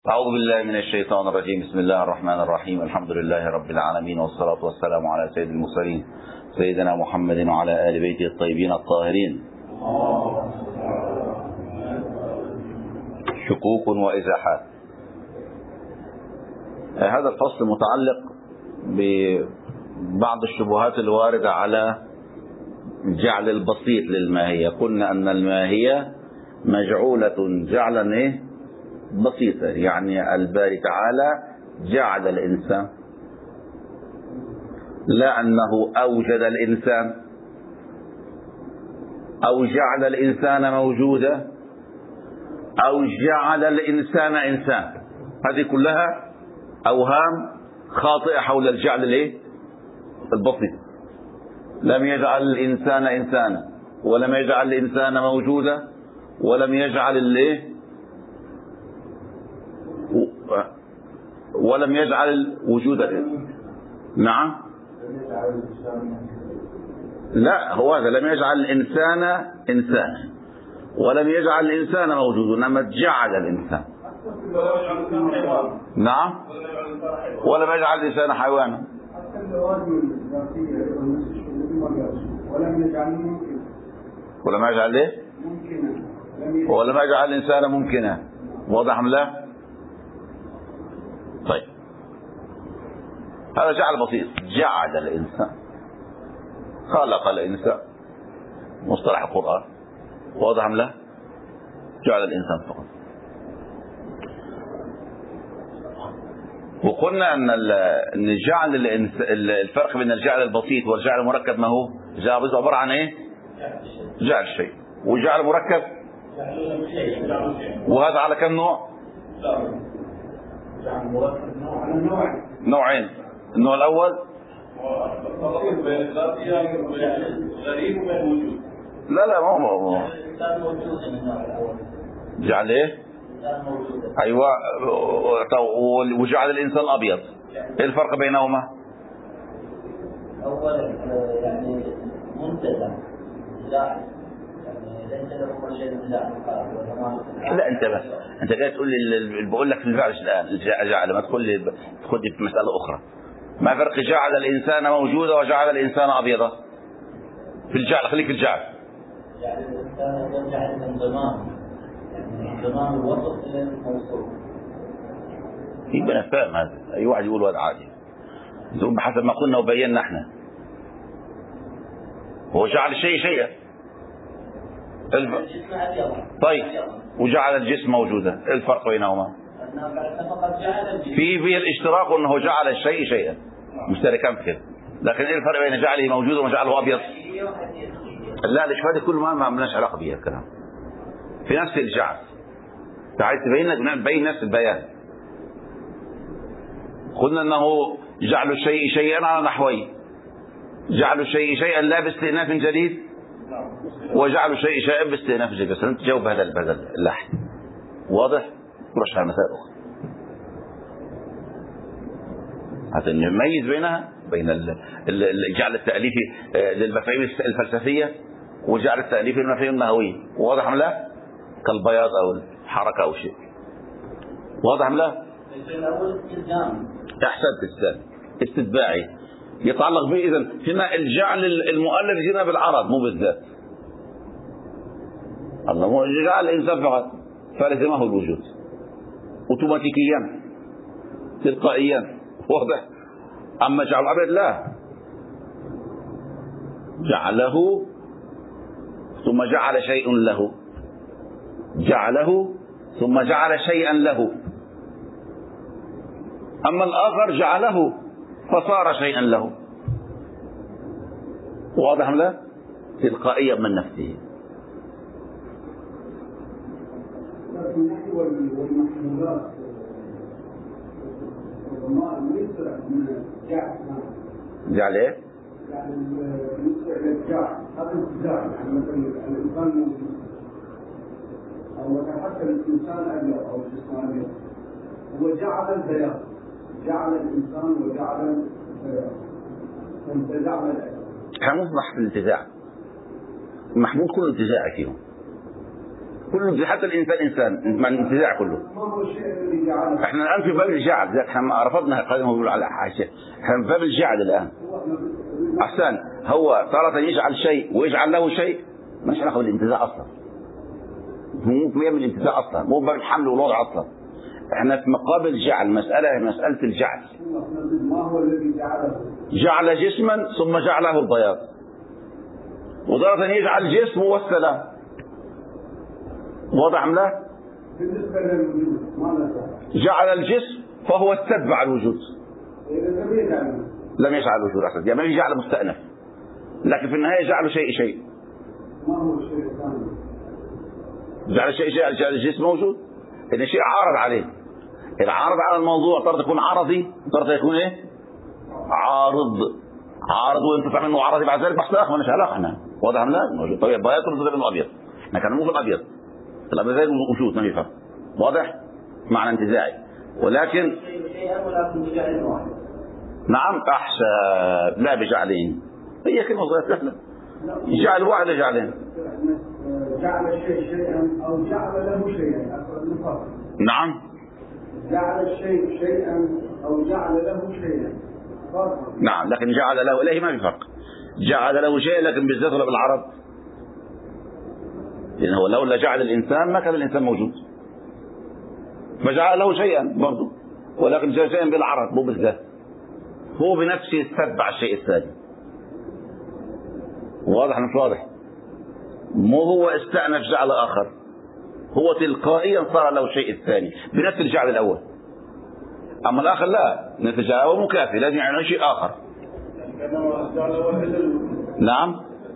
أعوذ بالله من الشيطان الرجيم. بسم الله الرحمن الرحيم. الحمد لله رب العالمين، والصلاة والسلام على سيد المرسلين سيدنا محمد وعلى آل بيته الطيبين الطاهرين. شكوك وإزاحات. هذا الفصل متعلق ببعض الشبهات الواردة على جعل البسيط للماهية. قلنا أن الماهية مجعولة جعلا بسيطة، يعني الباري تعالى جعل الإنسان، لا أنه أوجد الإنسان أو جعل الإنسان موجودا أو جعل الإنسان إنسان. هذه كلها أوهام خاطئة حول الجعل البسيط. لم يجعل الإنسان إنسانا، ولم يجعل الإنسان موجودا، ولم يجعل وجود نعم، لا، هو هذا لم يجعل الإنسان إنسانا ولم يجعل الإنسان موجودا، إنما جعل الإنسان. نعم، ولم يجعل الإنسان حيوانا، ولم يجعل ولم يجعل الإنسان ممكنا. واضح أم لا؟ طيب، هذا جعل بسيط. جعل الإنسان، خلق الإنسان، مصطلح القرآن. واضح أم لا؟ جعل الإنسان فقط. وقلنا أن الجعل الفرق بين الجعل البسيط والجعل المركب ما هو؟ الجعل البسيط عبارة عن جعل الشيء، والجعل المركب وهذا على كم نوع؟ نوعين. النوع الأول لا ما هو جعل أيوة، وجعل الإنسان أبيض. إيه الفرق بينهما؟ أولا يعني منتزه، لا انت جاي تقول لي، بقول لك في الفعل الان جعل، ما تقول لي تاخذني في مساله اخرى. ما فرق جعل الانسان موجودا وجعل الانسان ابيضا؟ في الجعل، خليك في الجعل. يعني الانسان يرجع من زمان، يعني زمان الوسط الى الموصول. يبقى انا فاهم هذا، اي واحد يقول هذا عادي، نقول بحسب ما قلنا وبينا احنا. هو جعل الشيء شيئا. طيب، وجعل الجسم موجودا. ايه الفرق بينهما؟ في الاشتراك انه جعل الشيء شيئا، مشتركان في كده. لكن ايه الفرق بين جعله موجودا وجعله ابيض؟ لا، الاشباه كله ما عملناش علاقه بها الكلام. في نفس الجعل، عايز تبين نفس البيان. قلنا انه جعل الشيء شيئا على نحوين: جعل الشيء شيئا لا باستئناف جديد، وجعل شيء شيئا باستئناف جديد. بس انت تجاوب هذا اللحن. واضح؟ نرش على مسائل اخرى حتى نميز بين الجعل التأليفي للمفاهيم الفلسفية وجعل التأليفي للمفاهيم النحوية. واضح ام لا؟ كالبياض او الحركة او شيء. واضح ام لا؟ احسنت. استتباعي يتعلق به. اذا هنا الجعل المؤلف هنا بالعرض مو بالذات. الله جعل الانسان فقط، فلزمه الوجود اوتوماتيكيا تلقائيا. واضح؟ اما جعل الابيض لا، جعله ثم جعل شيء له، جعله ثم جعل شيئا له. اما الاخر جعله فصار شيئا له. واضح ام لا؟ تلقائيا من نفسه. والمحمولات جعل ايه؟ يعني بالنسبه للجعل هذا انتزاع، يعني مثلا الانسان موجود او مثلا حتى الانسان ابيض او الجسم ابيض، هو جعل البياض، جعل الانسان وجعل البياض، وانتزعنا الابيض. كان مصبح في الانتزاع، محمول كل انتزاع فيهم. كله حتى الإنسان إنسان مع الانتزاع كله. ما هو الشيء الذي جعله؟ احنا الآن في باب الجعل، احنا رفضنا قائمة يقول على حاشية، احنا في باب الجعل الآن. أحسن، هو تارة يجعل شيء ويجعل له شيء مش علاقة بالانتزاع أصلا، مو بيعمل الانتزاع أصلا، مو باب الحمل والوضع أصلا. احنا في مقابل الجعل، مسألة الجعل. ما هو الذي جعله؟ جعل جسما ثم جعله البياض، وتارة يجعل جسم والسلام. واضح أم لا؟ بالنسبة للوجود ماذا فعل؟ جعل الجسم فهو استتبع الوجود. لم يجعله. لم يجعل الوجود أصلا، يعني ما يجعل مستأنف، لكن في النهاية جعل شيء. ما هو الشيء الثاني؟ جعل شيء، جعل الجسم موجود، إن شيء عارض عليه. العارض على الموضوع ترى يكون عرضي، ترى يكون إيه؟ عارض وينتفع منه عرضي، بعد ذلك بحث آخر مالناش علاقة احنا. واضح أم لا؟ طيب بياض ترد منه أبيض، احنا كان مو في الأبيض زي وجود ما يفهم. واضح؟ معنى انتزاعي، ولكن شيئا ولكن بجعل واحد. نعم أحسن، لا بجعلين، هي كلمة صغيرة سهلة. جعل واحد جعلين. جعل الشيء شيئا أو جعل له شيئا. نعم. جعل الشيء شيئا أو جعل له شيئا. نعم، لكن جعل له إليه ما في فرق. جعل له شيء لكن بالذات ولا بالعرض؟ لأنه لولا جعل الإنسان ما كان الإنسان موجود، فجعل له شيئا برضه، ولكن جعل شيئا بالعرض مو بالذات. هو بنفسه استتبع الشيء الثاني. واضح مش واضح؟ مو هو استأنف جعل آخر، هو تلقائيا صار له شيء الثاني بنفس الجعل الأول. أما الآخر لا، نفس الجعل الأول مكافي، لازم يعني شيء آخر. نعم،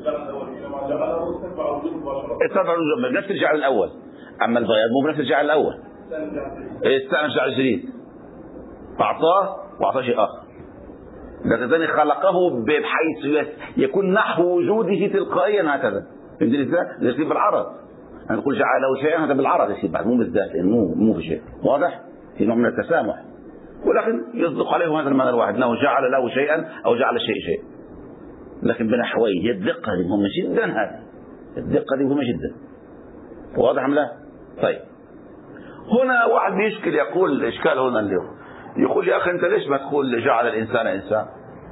استتبع الوجود بنفس الجعل الأول، أما البياض مو بنفس الجعل الأول، استأنف جعل جديد أعطاه وأعطاه شيء آخر. لكن ثاني خلقه بحيث يكون نحو وجوده تلقائيا هكذا. فهمتني ازاي؟ يصير بالعرض، أنا نقول جعله شيئا هذا بالعرض يصير بعد، مو بالذات، مو في شيء. واضح؟ في نوع من التسامح، ولكن يصدق عليه هذا المعنى الواحد، انه جعل له شيئا او جعل شيء، لكن بنحويه. الدقة دي مهمة جدا، هذه الدقة دي مهمة جدا. واضح ام لا؟ طيب، هنا واحد بيشكل، يقول الاشكال هنا اليوم، يقول يا اخي انت ليش ما تقول جعل الانسان انسان؟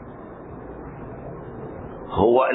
هو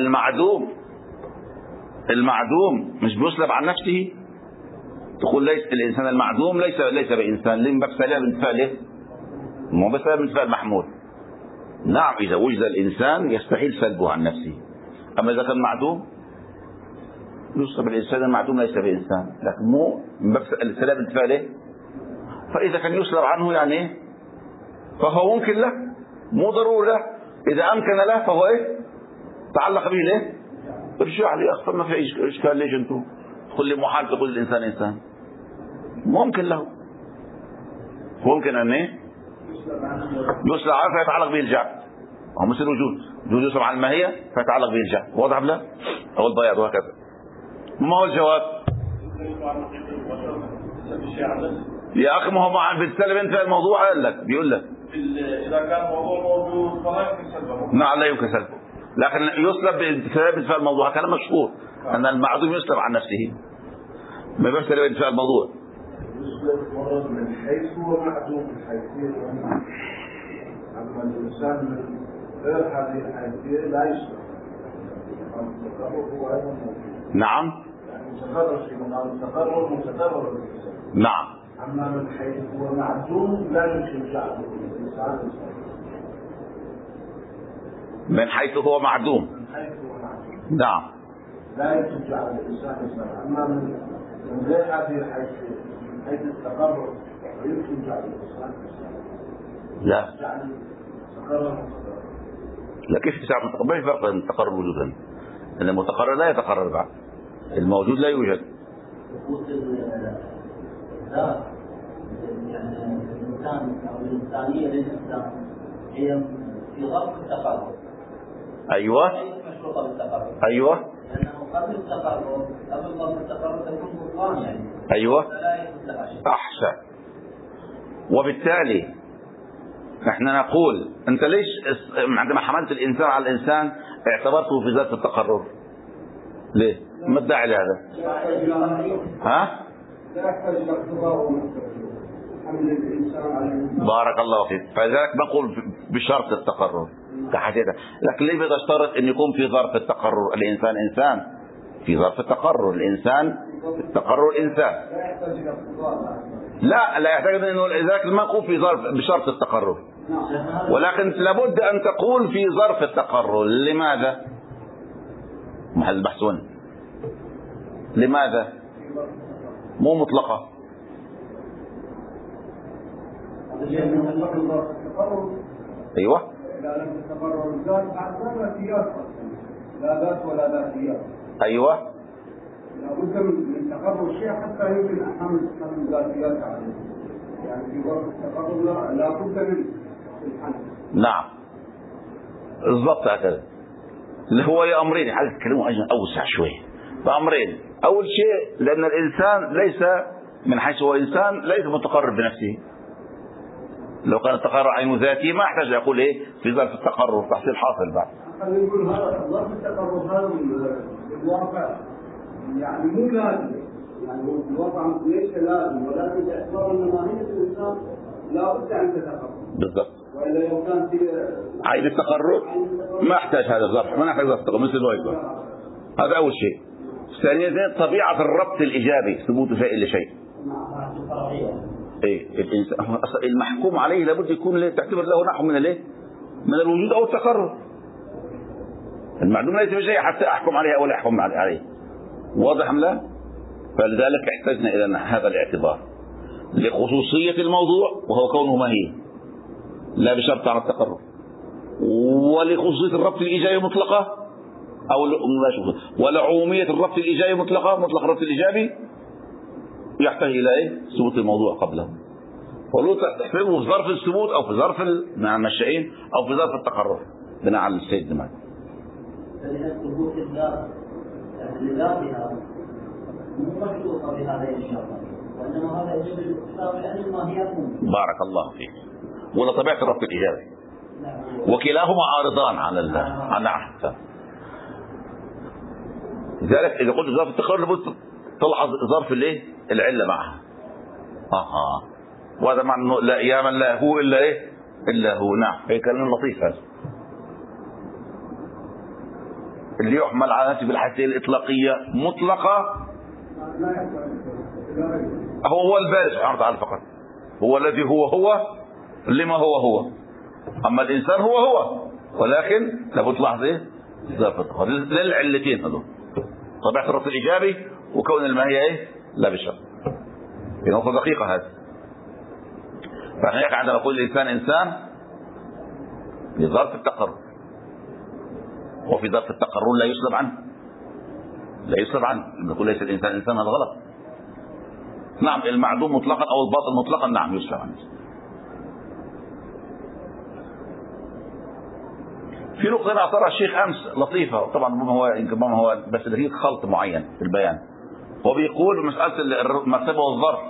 المعدوم مش بيسلب عن نفسه؟ تقول ليس الانسان المعدوم ليس بانسان، ليه باب سلام انتفاء له؟ مو بس سلام انتفاء المحمول. نعم، اذا وجد الانسان يستحيل سلبه عن نفسه، اما اذا كان معدوم يسلب الانسان المعدوم ليس بانسان، لكن مو من باب السلام انتفاء له. فاذا كان يسلب عنه يعني فهو ممكن له، مو ضروري له. اذا امكن له فهو ايه؟ تعلق به ليه؟ ارجع لي اخطر، ما في اشكال. ليش انتم تقول لي محال تقول الانسان انسان؟ ممكن له، ممكن ان ايه؟ يسلب عنه فيتعلق به الجعل، هو مثل وجود يسلب عن الماهيه فيتعلق به الجعل. واضح لا؟ او البياض وهكذا. ما هو الجواب؟ يا اخي ما هو مع بالسلب انت الموضوع قال لك، بيقول لك اذا كان الموضوع موجود فلا يمكن سلبه. نعم لا يمكن سلبه، لكن يسلب بالسلب انتفاء الموضوع. كلام مشهور ان المعدوم يسلب عن نفسه، ما بيسلب انتفاء الموضوع. يسلب مرض من حيث هو معدوم من حيثيه، اما الانسان من غير هذه الحيثيه لا يسلب. هو ايضا نعم، يعني متقرر في مقام التقرر متقرر. نعم، اما من حيث هو معدوم لا يمكن جعله الانسان. من حيث هو معدوم، نعم، لا يمكن جعل الانسان انسان. اما من غير هذه الحيثيه، من حيث التقرر يمكن جعل الانسان انسان. لا يعني تقرر. لا، كيف تساعد؟ ما في فرق بين التقرر والوجود. ان المتقرر لا يتقرر بعد، الموجود لا يوجد. الذات يعني الانسان او الانسانيه للانسان هي في غرب التقرب. ايوه، مشروطه بالتقرب. ايوه، لانه قبل غرب التقرب تكون بطلان يعني. ايوه، لا يثبت لها شيء. احسن. وبالتالي نحن نقول انت ليش عندما حملت الانسان على الانسان اعتبرته في ذات التقرر؟ ليه؟ ما الداعي لهذا؟ ها؟ لا يحتاج إلى اقتضاء حمل الإنسان على الإنسان. بارك الله فيك. فلذلك بقول بشرط التقرر كحديثة. لكن ليه بدي اشترط ان يكون في ظرف التقرر؟ الانسان انسان في ظرف التقرر، الانسان التقرر انسان. لا يحتاج إلى اقتضاء. لا يحتاج انه لذلك الموقوف في ظرف بشرط التقرر، ولكن لابد ان تقول في ظرف التقرر. لماذا؟ محل البحث هنا. لماذا؟ مو مطلقة. ايوه. إذا لم تتقرر الذات بعد ذاتيات، لا ذات ولا ذاتيات. ايوه. لابد من تقرر الشيء حتى يمكن حمل ذاتيات عليه. يعني في وقت التقرر لابد من الحمل. نعم بالضبط هكذا. اللي هو أمرين، عايز تكلموا أوسع شوية. فأمرين، أول شيء لأن الإنسان ليس من حيث هو إنسان ليس متقرر بنفسه. لو كان التقرر عين ذاتي ما احتاج يقول إيه في ظرف التقرر تحصيل حاصل بعد. خلينا نقول هذا ظرف التقرر هذا الواقع يعني مو لازم، يعني الواقع ليس لازم، ولكن باعتبار أن ماهية الإنسان لا بد أن تتقرر. بالضبط. وإلا لو كان في عين التقرر ما احتاج هذا الظرف، ما نحتاج ظرف التقرر مثل الواجب. هذا أول شيء. ثانيا طبيعة الربط الإيجابي، ثبوت شيء لشيء. إيه الإنسان المحكوم عليه لابد يكون تعتبر له نحو من الايه؟ من الوجود أو التقرر. المعلوم ليس بشيء حتى أحكم عليه أو لا أحكم عليه. واضح أم لا؟ فلذلك احتجنا إلى هذا الاعتبار لخصوصية الموضوع وهو كونه ماهي لا بشرط على التقرر، ولخصوصية الربط الإيجابي مطلقة أو ولعمومية الربط الإيجابي مطلق الربط الإيجابي يحتاج إلى إيه؟ ثبوت الموضوع قبله. ولو تحسبه في ظرف الثبوت أو في ظرف مع المشائين أو في ظرف التقرر بناء على السيد دماغ. ثبوت الذات لذاتها مو مشروطة بهذا الشرط، وإنما هذا يجب الاقتصار لأن الماهيات ممكن. بارك الله فيك. ولا طبيعة الربط الإيجابي. وكلاهما عارضان على نعم. لذلك إذا قلت ظرف التقرر لابد تلحظ ظرف الايه؟ العلة معها. وهذا معنى لا يا من لا هو إلا إيه؟ إلا هو. نعم هي كلام لطيف هذا. اللي يحمل على نفسه بالحيثية الإطلاقية مطلقة هو البارئ سبحانه وتعالى فقط، هو الذي هو لما هو. أما الإنسان هو ولكن لابد تلاحظ إيه؟ ظرف التقرر للعلتين هذول، طبيعة الربط الإيجابي وكون الماهية إيه؟ لا بشرط. في نقطة دقيقة هذه. فإحنا عندما نقول الإنسان إنسان في ظرف التقرر، وفي ظرف التقرر لا يسلب عنه. نقول ليس الإنسان إنسان، هذا غلط. نعم المعدوم مطلقا أو الباطل مطلقا نعم يسلب عنه. في نقطة أعترض الشيخ أمس لطيفة، طبعا هو بس دقيق خلط معين في البيان. هو بيقول مسألة المرتبة والظرف،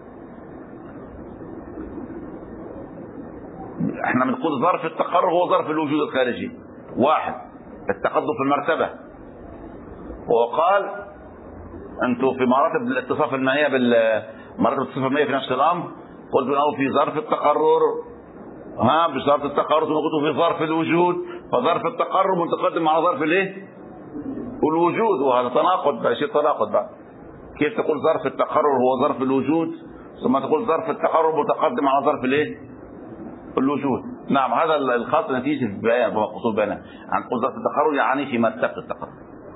احنا بنقول ظرف التقرر هو ظرف الوجود الخارجي. واحد التقدم في المرتبة، وقال انتم في مراتب الاتصاف المائية مراتب الاتصاف المائية في نفس الأمر، قلت انه في ظرف التقرر بظرف التقرر ثم في ظرف الوجود، فظرف التقرر متقدم على ظرف الايه؟ الوجود، وهذا تناقض، شيء تناقض بقى. كيف تقول ظرف التقرر هو ظرف الوجود ثم تقول ظرف التقرر متقدم على ظرف الايه؟ الوجود. نعم هذا الخاص نتيجة البيان بخصوص بيانه. نقول ظرف التقرر يعني في مرتبة التقرر.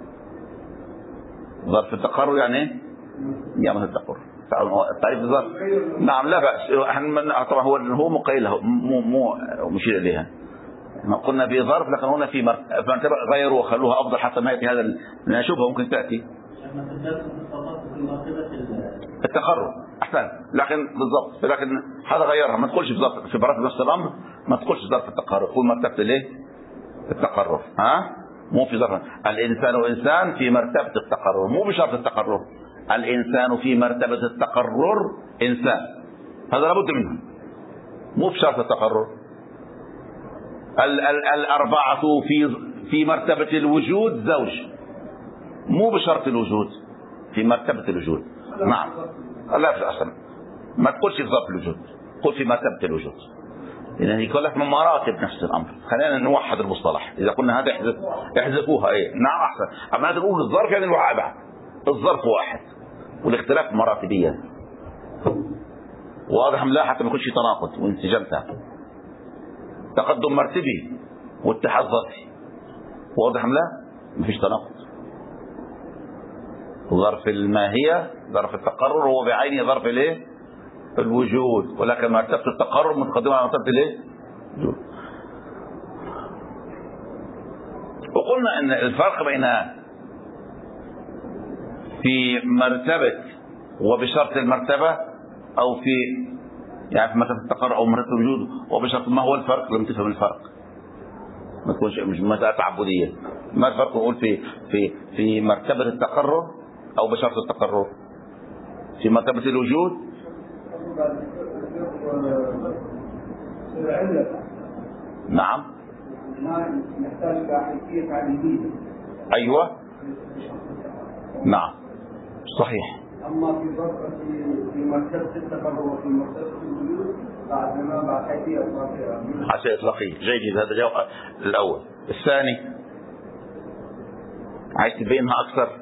ظرف التقرر يعني ايه؟ يعني التقرر. تعريف الظرف. نعم لا بأس. احنا طبعا هو مقيل مو مشير اليها. قلنا في ظرف، لكن هنا في مرتبة غيروا وخلوها افضل حتى ما ياتي هذا نشوفها ممكن تاتي. التقرر احسن، لكن بالضبط، لكن هذا غيرها، ما تقولش في مرتبة نفس الامر، ما تقولش ظرف التقرر، قول مرتبة الايه؟ التقرر. مو في ظرف. الانسان انسان في مرتبة التقرر، مو بشرط التقرر. الانسان في مرتبة التقرر انسان، هذا لابد منه، مو بشرط التقرر. الاربعة في مرتبة الوجود زوج، مو بشرط الوجود، في مرتبة الوجود. نعم لا في أصلا ما تقولش في ظرف الوجود، قل في مرتبة الوجود، لأن يكون لك من مراتب نفس الأمر. خلينا نوحد المصطلح، إذا قلنا هذا احذفوها. نعم أحسن. أما تقول الظرف يعني الوعاء، الظرف واحد والاختلاف مراتبية. واضح لا؟ حتى ما يكونش تناقض وانسجامتها، تقدم مرتبي واتحاد ظرفي. واضح لا؟ ما فيش تناقض. ظرف الماهية ظرف التقرر هو بعينه ظرف الايه؟ الوجود، ولكن مرتبة التقرر متقدمة على مرتبة الايه؟ الوجود. وقلنا ان الفرق بين في مرتبة وبشرط المرتبة، او في يعني في مرتبة التقرر او مرتبة الوجود وبشرط، ما هو الفرق؟ لم تفهم الفرق ما تكونش مش مسألة تعبدية. ما الفرق نقول في مرتبة التقرر او بشرط التقرر؟ في مرتبة الوجود نعم ما يحتاج حيثية تعليمية. ايوه نعم صحيح. اما في مرتبة التقرر وفي مرتبة الوجود بعد حيثية اطلاقية. حيثية اطلاقية. جيد، هذا جواب الاول. الثاني عايز تبينها اكثر؟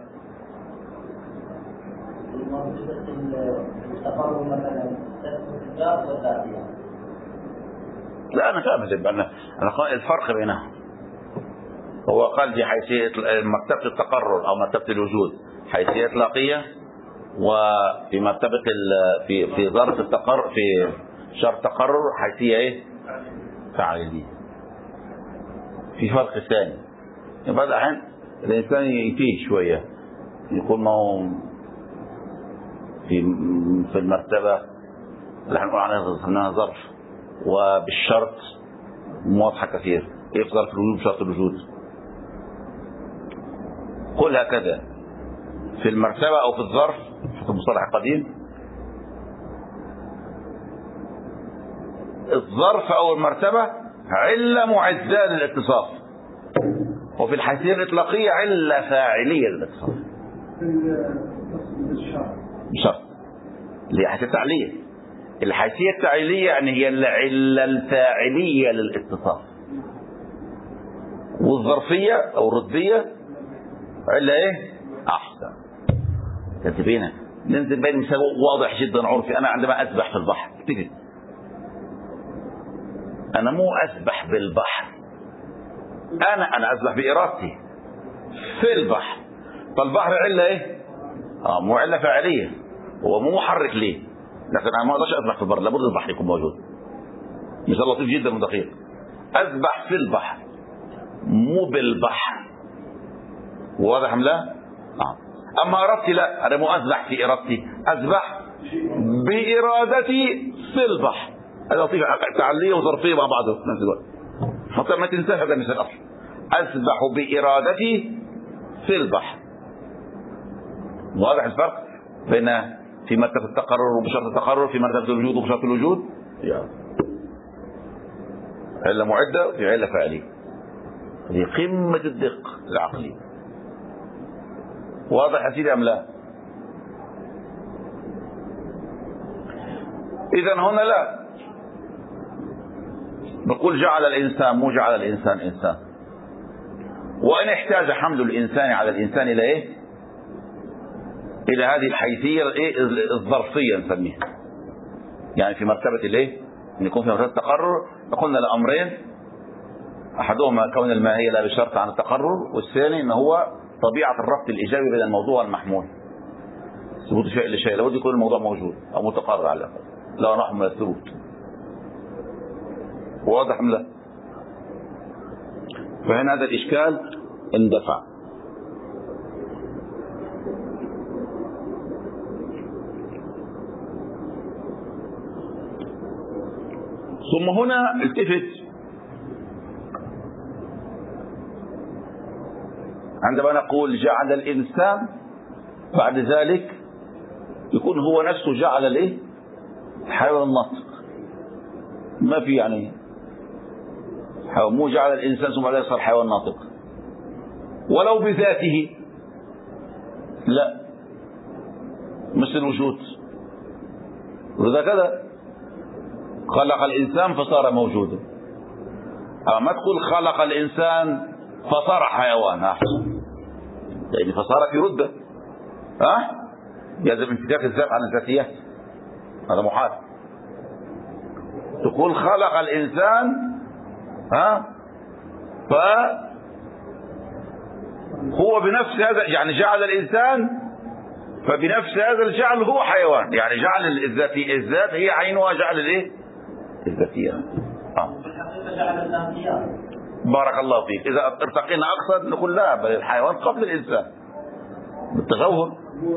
التقرر مثلا الذات والذاتية. لا أنا فاهم. أنا قال الفرق بينهم. هو قال في حيثية مرتبة التقرر أو مرتبة الوجود حيثية إطلاقية، وفي مرتبة في ظرف التقرر في شرط تقرر حيثية إيه؟ فعالية. في فرق ثاني. بعض الأحيان الإنسان يتيه شوية، يكون ما هو في المرتبة اللي هنقول عليها ظرف، وبالشرط مواضحة كثير. ايه في ظرف الوجود بشرط الوجود؟ قل هكذا في المرتبة او في الظرف في المصطلح القديم، الظرف او المرتبة علة معدة للاتصاف، وفي الحيثية الإطلاقية علة فاعلية للاتصاف بشرط اللي هي حيثية تعلية. الحيثية التعليلية يعني هي العلة الفاعلية للاتصاف، والظرفية أو الردية علة إيه؟ أحسن. تنتبهنا ننزل بين مثال واضح جدا عرفي. أنا عندما أسبح في البحر تجد أنا مو أسبح بالبحر، أنا أسبح بإرادتي في البحر. فالبحر علة إيه؟ مو علة فاعلية، هو مو محرك ليه، لكن انا ما اقدرش اسبح في البر، لابد البحر يكون موجود. مثال لطيف جدا ودقيق. اسبح في البحر مو بالبحر. واضح ام لا؟ اما ارادتي لا، انا مو اسبح في ارادتي، اسبح بارادتي في البحر. هذا لطيف، تعلية وظرفية مع بعض في نفس الوقت. حتى ما تنساش هذا المثال اصلا. اسبح بارادتي في البحر. واضح الفرق بين في مرتبة التقرر وبشرط التقرر، في مرتبة الوجود وبشرط الوجود. علة معدة وفي علة فعلية. هذه قمة الدقة العقلية. واضح يا سيدي أم لا؟ إذا هنا لا نقول جعل الإنسان، مو جعل الإنسان إنسان. وإن احتاج حمل الإنسان على الإنسان إلى إيه؟ إلى هذه الحيثية الظرفية نسميها. يعني في مرتبة الايه؟ ان يكون في مرتبة التقرر قلنا لأمرين، احدهما كون الماهية لا بشرط عن التقرر، والثاني ان هو طبيعة الربط الإيجابي بين الموضوع والمحمول. ثبوت شيء لشيء لابد يكون الموضوع موجود او متقرر على الأقل، لا نحن من الثبوت. واضح ام لا؟ فهنا هذا الإشكال اندفع. ثم هنا التفت عندما نقول جعل الإنسان، بعد ذلك يكون هو نفسه جعل الايه؟ حيوان الناطق. ما في يعني مو جعل الإنسان ثم بعد صار حيوان ناطق ولو بذاته، لا، مثل الوجود وإذا كذا خلق الإنسان فصار موجودا. أما تقول خلق الإنسان فصار حيوان أحسن، يعني فصار في ردة يلزم انفكاك الذات عن الذاتيات، هذا محال. تقول خلق الإنسان فهو بنفس هذا، يعني جعل الإنسان فبنفس هذا الجعل هو حيوان، يعني جعل الذات هي عينها جعل الايه؟ الذاتيات. جعل الذاتيات. بارك الله فيك. إذا ارتقينا أقصد نقول لا، بل الحيوان قبل الإنسان بالتجوهر.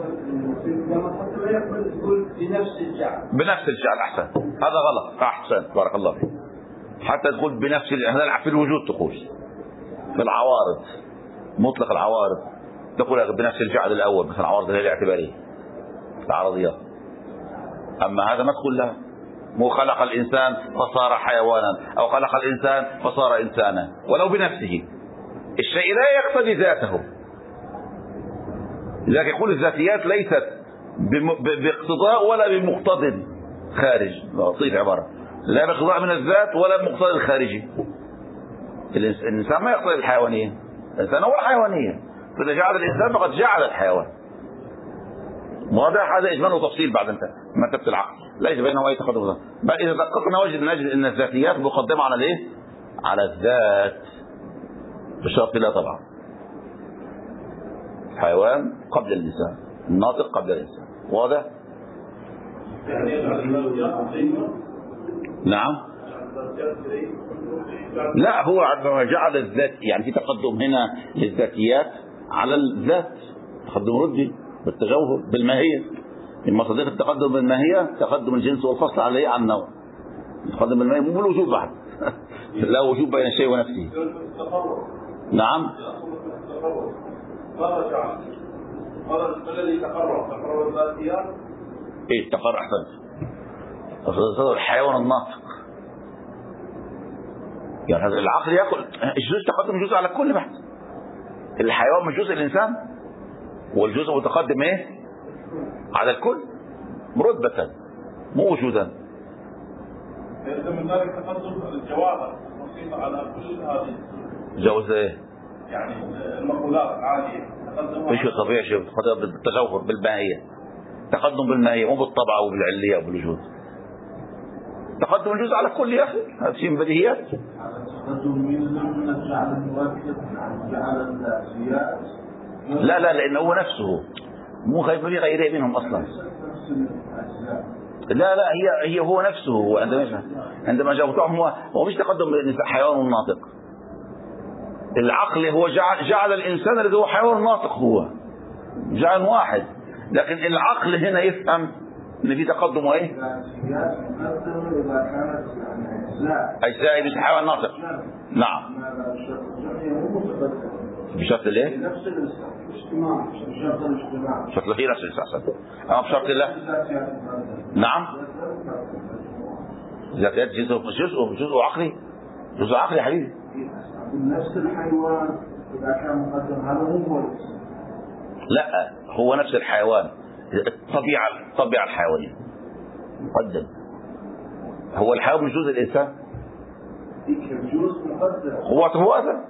بنفس الجعل أحسن، هذا غلط. أحسن بارك الله فيك. حتى تقول بنفس هذا في الوجود، تقول في العوارض مطلق العوارض تقول بنفس الجعل الأول، مثلا عوارض غير الاعتبارية العرضيات. أما هذا ما تقول لا، مو خلق الإنسان فصار حيوانا أو خلق الإنسان فصار إنسانا ولو بنفسه. الشيء لا يقتضي ذاته، لذلك يقول الذاتيات ليست باقتضاء ولا بمقتضى خارج، لطيف عبارة، لا باقتضاء من الذات ولا بمقتضى الخارجي. الإنسان ما يقتضي الحيوانية، الإنسان هو الحيوانية، فإذا جعل الإنسان فقد جعل الحيوان. واضح؟ هذا إجمال وتفصيل بعد انت مرتبة العقل، ليس بينه أي تقدم. بل إذا دققنا نجد أن الذاتيات مقدمة على الإيه؟ على الذات، بشرط لا طبعا. الحيوان قبل الإنسان، الناطق قبل الإنسان. واضح؟ نعم. لا، هو عندما جعل الذات يعني في تقدم هنا للذاتيات على الذات، تقدم ردي بالتجوهر بالماهية. من مصادر التقدم بالماهية تقدم الجنس والفصل عليه عن النوع. التقدم بالماهية مو بالوجود بعد لا وجود بين الشيء ونفسه. نعم. الذي تقرر الذاتيات. ايه تقرر؟ احسنت. الحيوان الناطق، يعني هذا العقل ياكل الجزء تقدم جزء على الكل بحث. الحيوان مش جزء الانسان، والجزء متقدم ايه على الكل رتبة مو وجودا. من ذلك تقدم الجواب بسيطة على كل هذه. جوز ايه؟ يعني المقولات العالية تقدم. ايش الطبيعي؟ شوف بالتجوهر بالماهية، تقدم بالماهية مو بالطبع او بالعلية او بالوجود. تقدم الجزء على الكل يا اخي، هذا شيء بديهيات. لا لانه هو نفسه مو غيره منهم اصلا. لا هي هو نفسه. هو عندما جاوبتهم هو مش تقدم حيوان ناطق. العقل هو جعل الانسان الذي هو حيوان ناطق، هو جعل واحد، لكن العقل هنا يفهم ان في تقدم ايه؟ اجزاء من حيوان ناطق. نعم. بشرط الايه؟ نفس الاجتماع، بشرط الاجتماع. بشرط في نفس الاستحسان. اما بشرط الله. نعم. ذاتيات جزء عقلي، جزء عقلي يا حبيبي. نفس الحيوان اذا كان مقدم هذا هو الانسان. لا، هو نفس الحيوان، الطبيعة الحيوانية مقدم. هو الحيوان مش جزء الانسان. جزء مقدم. هو هذا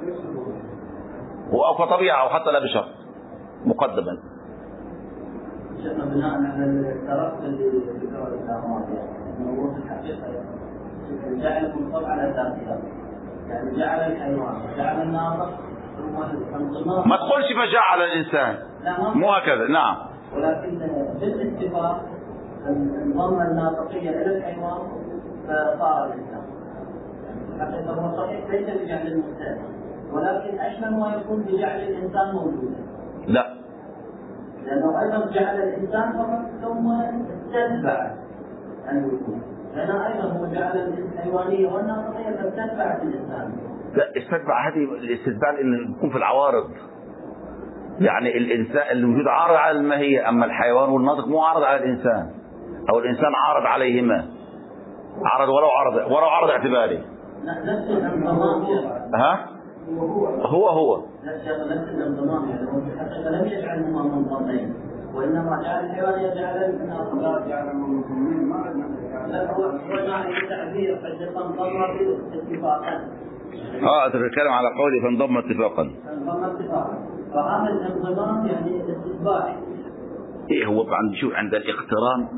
هو أو كطبيعة أو حتى لا بشرط مقدما. شفنا بناء على الترك اللي ذكره الإسلام موضوع الحقيقة جعل منطبع على الذاتيات، يعني جعل الحيوان جعل الناطق ما تقولش فجعل الإنسان مو هكذا. نعم. ولكن بالاتفاق انضم الناطقية إلى الحيوان فصار الإنسان. حقيقة هو صحيح ليس بجعل المختلف، ولكن أشمل ما يكون بجعل الإنسان موجودا. لا، لأنه أيضا جعل الإنسان فقط ثم تتبع الوجود، لأن أيضا هو جعل الحيوانية والناطقية تتبع الإنسان. لا، استتبع هذه الاستتباع اللي يكون في العوارض، يعني الإنسان الوجود عارض على الماهية، أما الحيوان والناطق مو عارض على الإنسان، أو الإنسان عارض عليهما، عرض ولو عرض اعتباري. نفس الانضمام هو نفس الانضمام، يعني هو حتى لم يجعلهما منضمين، وإنما جعل الحيوان يجعل الناطقية. لا هو معنى التعبير قد تنضم اتفاقا. أنت بتتكلم على قولي فانضم اتفاقا. فانضم اتفاقا. فهذا الانضمام يعني استتباعي. إيه هو عند الاقتران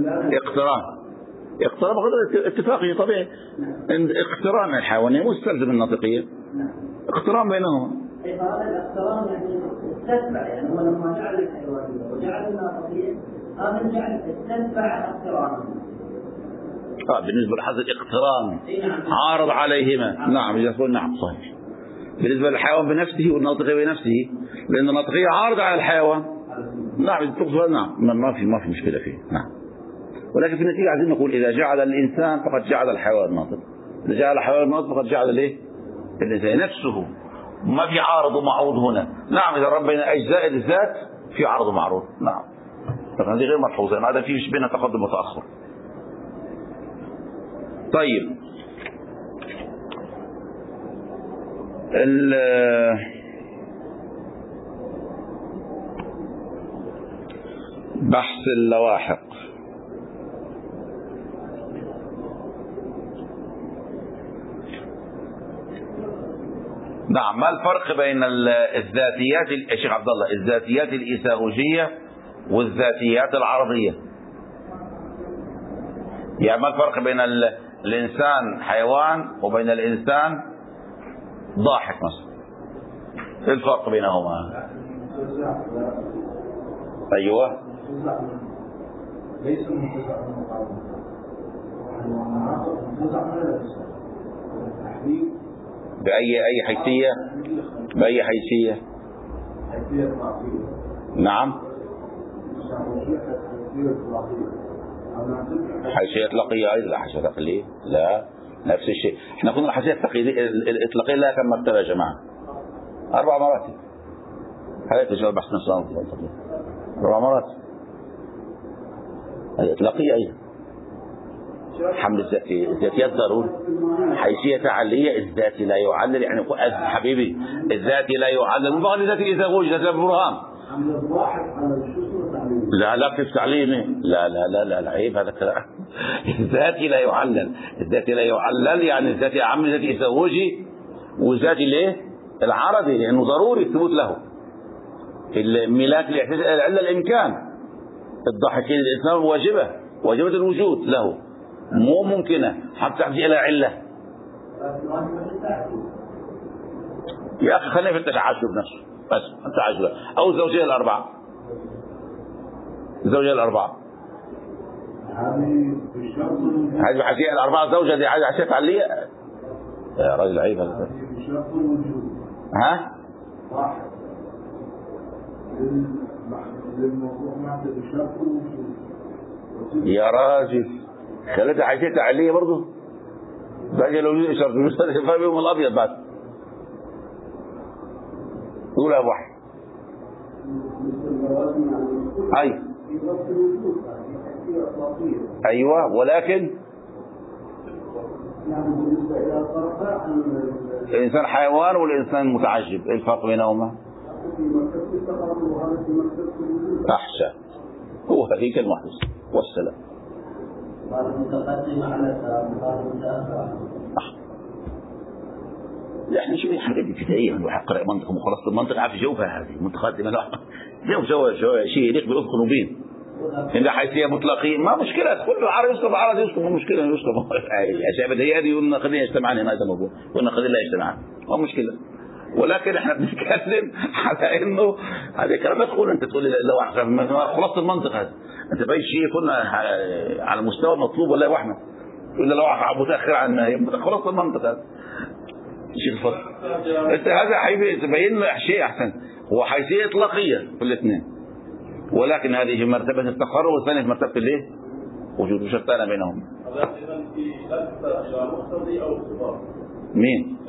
اقتران بقدر اتفاقي طبيعي. اقتران الحيوانية مستلزم الناطقية. اقتران بينهما. هذا الاقتران يعني استتبع، يعني هو لما جعل الحيوانية وجعل الناطقية هذا جعل استتبع اقترانا. بالنسبة لحظ الاقتران عارض عليهما. نعم يقول نعم صحيح. بالنسبة للحيوان بنفسه والناطقية بنفسه، لأن الناطقية عارضة على الحيوان. نعم تقصد نعم ما في مشكلة فيه. نعم. ولكن في النتيجة عايزين نقول إذا جعل الإنسان فقد جعل الحيوان ناطق، إذا جعل الحيوان ناطق فقد جعل الإيه؟ الإنسان نفسه. ما في عارض ومعروض هنا. نعم إذا ربنا أجزاء الذات في عارض ومعروض. نعم. لكن هذه غير ملحوظة، هذا فيه بينها تقدم وتأخر. طيب بحث اللواحق. نعم. ما الفرق بين الذاتيات يا شيخ عبد الله، الذاتيات الإيثاغوجية والذاتيات العرضية؟ يعني ما الفرق بين الإنسان حيوان وبين الإنسان ضاحك مثلا؟ ايه الفرق بينهما؟ ايوه ليس منتزع من المقابل، منتزع من التحليل. بأي حيثية؟ بأي حيثية؟ حيثية إطلاقية. نعم. حيثية إطلاقية أيضا. لا حيثية إطلاقية لا نفس الشيء. احنا قلنا الحيثية الإطلاقية لها كم مرتبة يا جماعة؟ 4 مراتب. هذا تجربة بحث نصران 4 مراتب. الإطلاقية أيضا حمل الذاتي، الذاتيات ضروري. حيثية تعلية، الذاتي لا يعلل، يعني حبيبي الذاتي لا يعلل. من بعض الذاتي إيثاغوجي ذات برهان. لا كيف تعليمي؟ لا عيب هذا الكلام. الذاتي لا يعلل، الذاتي لا يعلل يعني الذاتي أعم من الذاتي إيثاغوجي، والذاتي ليه؟ العرضي لأنه ضروري الثبوت له. الملاك العلة الإمكان. الضحكين الإنسان واجبة الوجود له، مو ممكنة حتى تحتاج إلى علة. يا أخي خلينا في التعاشر بنفسه بس، التعاشر أو الزوجية الأربعة. هذه حكاية الأربعة زوجة، دي هذه حكاية علية يا راجل عيب هذا. ها؟ يا راجل خليتها حكاية علية برضه. باقي لو يجي شرط فاهم الأبيض بعد. قول يا أبو أحمد. أيوة ولكن الإنسان حيوان والإنسان متعجب، إيه الفرق بينهما؟ أحسن، هو هذيك المحدث والسلام. احنا شوف حاجات ابتدائيه من واحد قرأ منطق وخلاص المنطق عارف يجاوبها. هذه متقدمه لا جو شيء يليق بالافق المبين. ان حيثيه مطلقيه ما مشكله، كل عرض يسقط عرض يسقط مو مشكله يسقط. الاشياء بديهيه هذه قلنا قضيه يجتمعان هذا موضوع، قلنا قضيه لا يجتمعان ما مشكله. ولكن احنا بنتكلم على انه هذا كلام مدخول. انت تقول لي لو خلاص المنطق هذا انت باي شيء كنا على مستوى المطلوب ولا واحنا تقول لي لو متاخر عن خلاص المنطق هذا شيء الفرق. انت هذا حبيبي تبين له شيء احسن. هو حيثيه اطلاقيه في الاثنين، ولكن هذه في مرتبه التقرر والثانيه في مرتبه الايه؟ وجود شتان بينهم. مين؟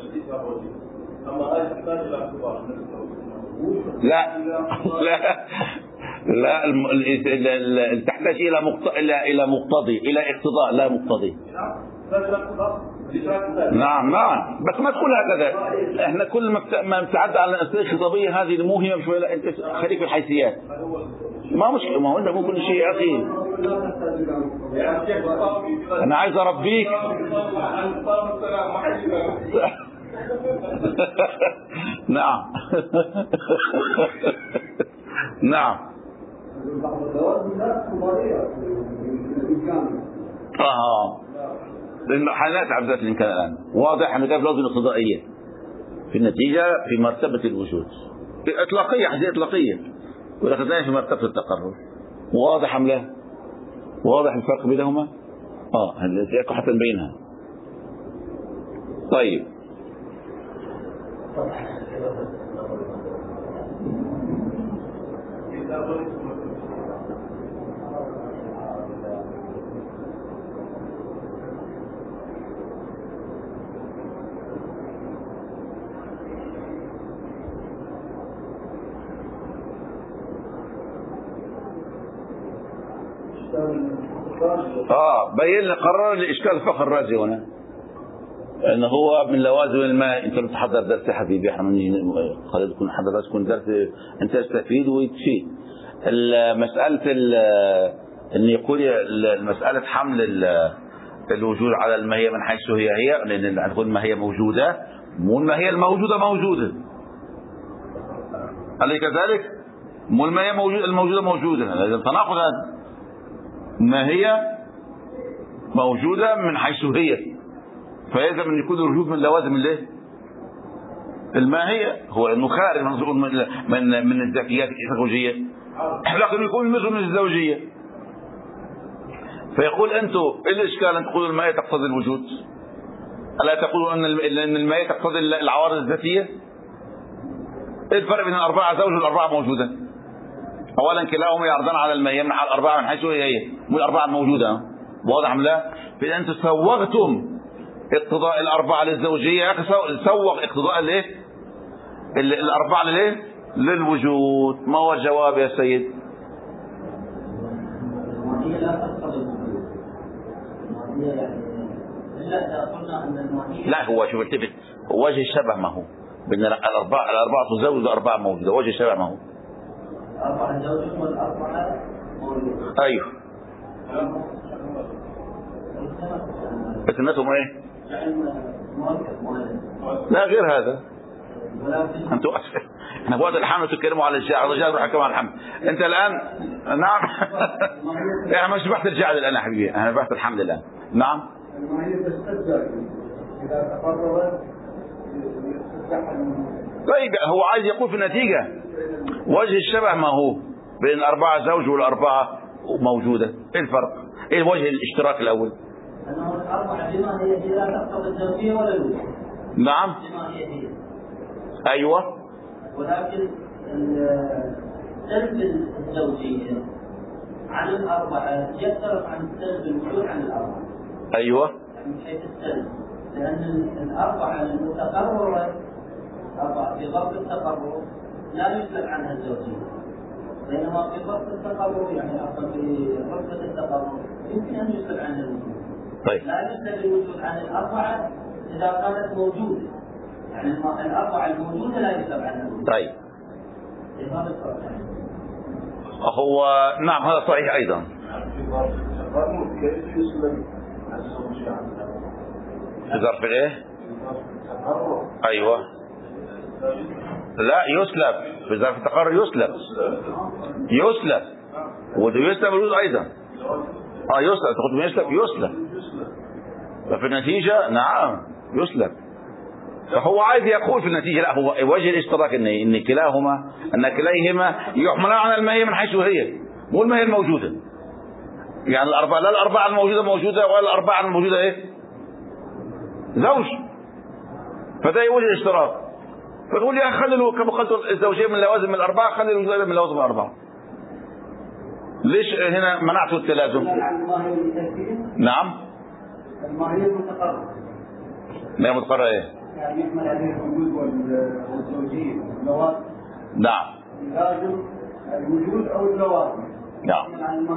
لا تحتاج الى مقتضي، الى اقتضاء لا مقتضي. نعم بس ما تقول هكذا. احنا كل ما ابتعدت على الاسئله الخطابيه هذه الموهمه شويه. لا انت خليك في الحيثيات. ما مشكلة، ما هو انت مو كل شيء يا اخي. انا عايز اربيك. نعم. نعم. حنات عبدات الإمكان الآن واضح أن كيف لازم اقتضائية في النتيجة في مرتبة الوجود إطلاقية، حاجة إطلاقية، ولكن في مرتبة التقرر. واضح أم لا؟ واضح الفرق بينهما؟ التي حتى بينها. طيب بين قرر الإشكال الفقه الرازي هنا أنه هو من لوازم الماء. أنت بتحضر درس يا حبيبي، احنا خلينا تكون حضر درس، يكون درس أنت تستفيد وتفيد. مسألة أن يقول مسألة حمل الوجود على الماهية من حيث هي، لأن نقول الماهية موجودة، مو الماهية الموجودة موجودة، أليس كذلك؟ مو الماهية الموجودة موجودة، لازم تناقض هذا. الماهية موجودة من حيث هي، فيجب أن يكون الوجود من لوازم الماهية، هو أنه خارج من الذاتيات الزوجية، لكن يكون مثل من الزوجية. فيقول أنتم إيه الإشكال أن تقولوا الماهية تقتضي الوجود؟ ألا تقولوا أن الماهية تقتضي العوارض الذاتية؟ إيه الفرق بين الأربعة زوج والأربعة موجودة؟ أولا كلاهما يعرضان على الماهية من الأربعة من حيث هي، مو الأربعة الموجودة. واضح أم لا؟ فإذا أنتم سوغتم اقتضاء الأربعة للزوجية، يا أخي سوغ اقتضاء الأربعة للوجود. ما هو الجواب يا سيد؟ لا، هو شوف التفت، وجه الشبه ما هو بين الأربعة زوج والأربعة موجودة، وجه الشبه ما هو أربعة زوج والأربعة موجودة. أيوه. اثنتهم ايه؟ لا غير هذا. انتوا احنا في وقت الحمل تتكلموا على الجعل، الرجال بيحكوا عن الحمل. انت الان نعم. احنا مش بحث الجعل الان يا حبيبي، انا بحث الحمل الان. نعم. طيب هو عايز يقول في النتيجة وجه الشبه ما هو بين الأربعة زوج والأربعة موجودة. ايه الفرق؟ ايه وجه الاشتراك الأول؟ أنه الأربعة بما هي لا تقتضي الزوجية ولا الوجود. نعم. بما هي. أيوة. ولكن سلب الزوجية عن الأربعة يختلف عن سلب الوجود عن الأربعة. أيوة. يعني من حيث السلب، لأن الأربعة المتقررة في ضبط التقرر لا يسلب عنها الزوجية، بينما في ضبط التقرر يعني أصلا في رتبة التقرر يمكن أن يسلب عنها الوجود. طيب. لا يسلب الوجود عن الأربعة إذا كانت موجودة، يعني الأربعة الموجودة لا يسلب عنها الوجود. طيب. هذا الفرق. هو نعم هذا صحيح أيضا. كيف يسلب الزوجية عن في ظرف الايه؟ ايوه. لا يسلب في ظرف التقرر، يسلب وده يسلب الوجود ايضا. يسلب، تقول يسلب ففي النتيجة نعم يسلب. فهو عايز يقول في النتيجة لا، هو وجه الاشتراك ان كلاهما كليهما يحملان على الماهية من حيث هي، مو الماهية الموجودة. يعني الأربعة لا الأربعة الموجودة موجودة ولا الأربعة الموجودة ايه؟ زوج. فده وجه الاشتراك. فتقول يا خلوا كما قلت الزوجية من لوازم الأربعة، خلي الوجود من لوازم الأربعة. ليش هنا منعتوا التلازم؟ نعم. الماهية المتقررة. ما هي متقررة ايه؟ يعني يحمل عليه الوجود والزوجية واللوازم. نعم. لازم الوجود أو اللوازم. نعم.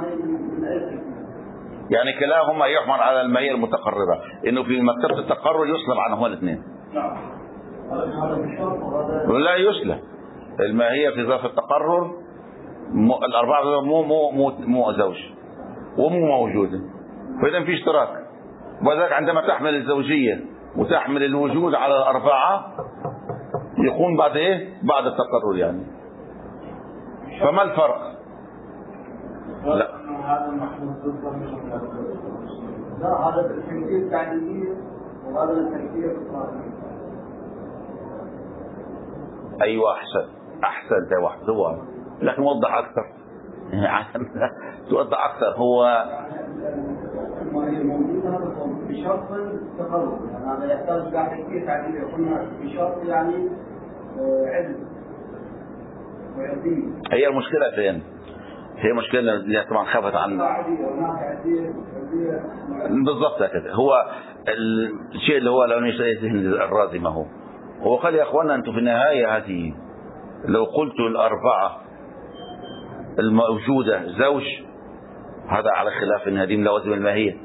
يعني كلاهما يحمل على الماهية المتقررة، انه في مرتبة التقرر يسلب عنهما الاثنين. نعم. لا يسلب. الماهية في ظرف التقرر الأربعة مو زوج ومو موجودة، فإذا في اشتراك. وذلك عندما تحمل الزوجية وتحمل الوجود على الأربعة يكون بعد إيه؟ بعد التقرر يعني. فما الفرق؟ لا هذا المحمود ضد لا، هذا التنكير تعليمية وهذا التنكير إقراري. أيوة أحسن ده واحد هو، لكن وضح أكثر توضح أكثر. هو ما هي موجودة بشرط التقرب، يعني هذا يحتاج بعد تنكير تعليمية، قلنا بشرط يعني علم ويقين. هي المشكلة فين؟ هي مشكلة اللي طبعا خافت عن بالضبط كده. هو الشيء اللي هو لو ذهن الرازي ما هو قال يا اخوانا انتم في النهاية هذه لو قلت الأربعة الموجودة زوج، هذا على خلاف ان هذه من لوازم الماهية،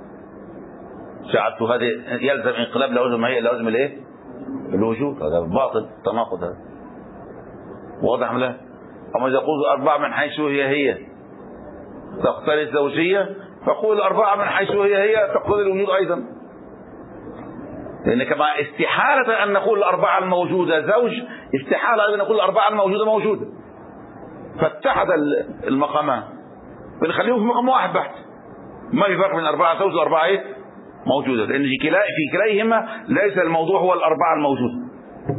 جعلت هذه يلزم انقلاب لوازم الماهية لوازم الايه؟ الوجود. هذا باطل تناقض، هذا واضح له. أما إذا قلت أربعة من حيث هي تقتضي الزوجية، فقول أربعة من حيث هي تقتضي الوجود أيضا، لأن كما استحالة أن نقول الأربعة الموجودة زوج، استحالة أن نقول الأربعة الموجودة موجودة. فاتحد المقامان، بنخليهم في مقام واحد بحت، ما في فرق بين أربعة زوج وأربعة إيه؟ موجودة، لأن في كليهما ليس الموضوع هو الأربعة الموجودة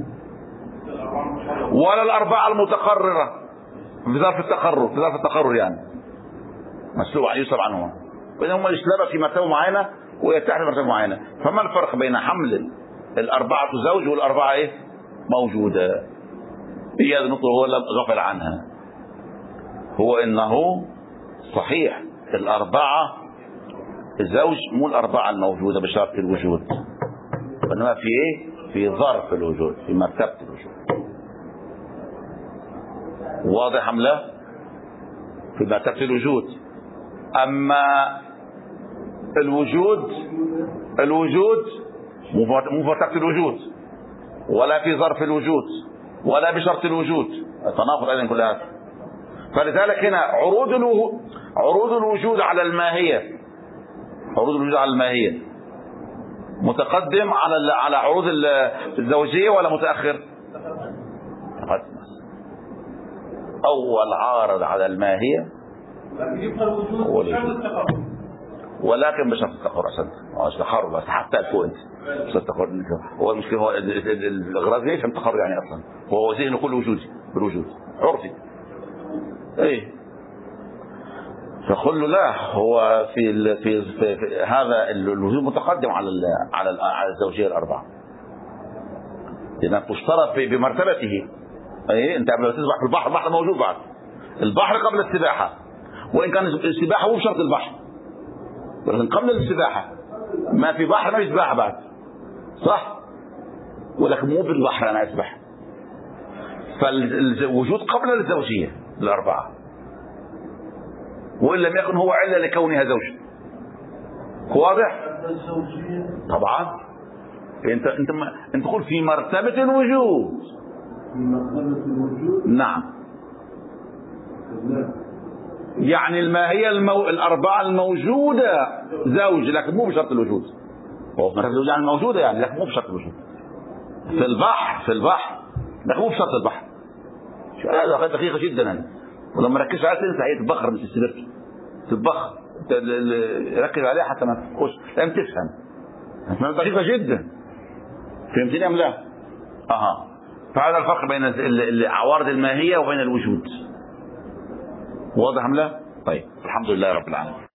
ولا الأربعة المتقررة في ظرف التقرر يعني مسلوب عن يسلب عنهما، بينهما الإسلام في مرتبة معينة ويتحد في مرتبة معينة. فما الفرق بين حمل الأربعة زوج والأربعة إيه؟ موجودة؟ هي هذه النقطة هو غفل عنها. هو إنه صحيح الأربعة الزوج مو الأربعة الموجودة بشرط الوجود، وإنما في إيه؟ في ظرف الوجود، في مرتبة الوجود. واضح أم لا؟ في مرتبة الوجود. أما الوجود مو مرتبة الوجود ولا في ظرف الوجود ولا بشرط الوجود، تناقض أيضا كل هذا. فلذلك هنا عروض الوجود على الماهية متقدم على عروض الزوجية ولا متأخر؟ متقدم. أول عارض على الماهية هو الوجود، ولكن بشرط التقرر. التقرر بس حتى الفوق بس التقرر. هو المشكلة هو الغراض ليش هم تقرر يعني أصلا هو ذهنه كل وجودي بالوجود عرفي ايه. فقل له لا، هو في هذا الوجود متقدم على الزوجية الأربعة، لأنك تشترط بمرتبته. ايه انت قبل ما تسبح في البحر موجود بعد البحر قبل السباحة، وإن كان السباحة مو بشرط البحر، ولكن قبل السباحة ما في بحر ما في سباحة بعد، صح؟ ولكن مو بالبحر أنا أسبح. فالوجود قبل الزوجية الأربعة، وإن لم يكن هو علة لكونها زوجة. واضح؟ طبعا انت تقول في مرتبة الوجود. نعم، يعني الماهية الأربعة الموجودة زوج، لكن مو بشرط الوجود. هو مرتبة الوجود يعني موجودة يعني، لكن مو بشرط الوجود. في البحر لكن مو بشرط البحر. هذا دقيقة جدا أنا. ولما ركز على تنسى هي تبخر مثل السبرت تتبخر، ركز عليها حتى ما تخش لازم تفهم. دقيقة جدا. فهمتني أم لا؟ فهذا الفرق بين عوارض الماهية وبين الوجود. واضح أم لا؟ طيب الحمد لله رب العالمين.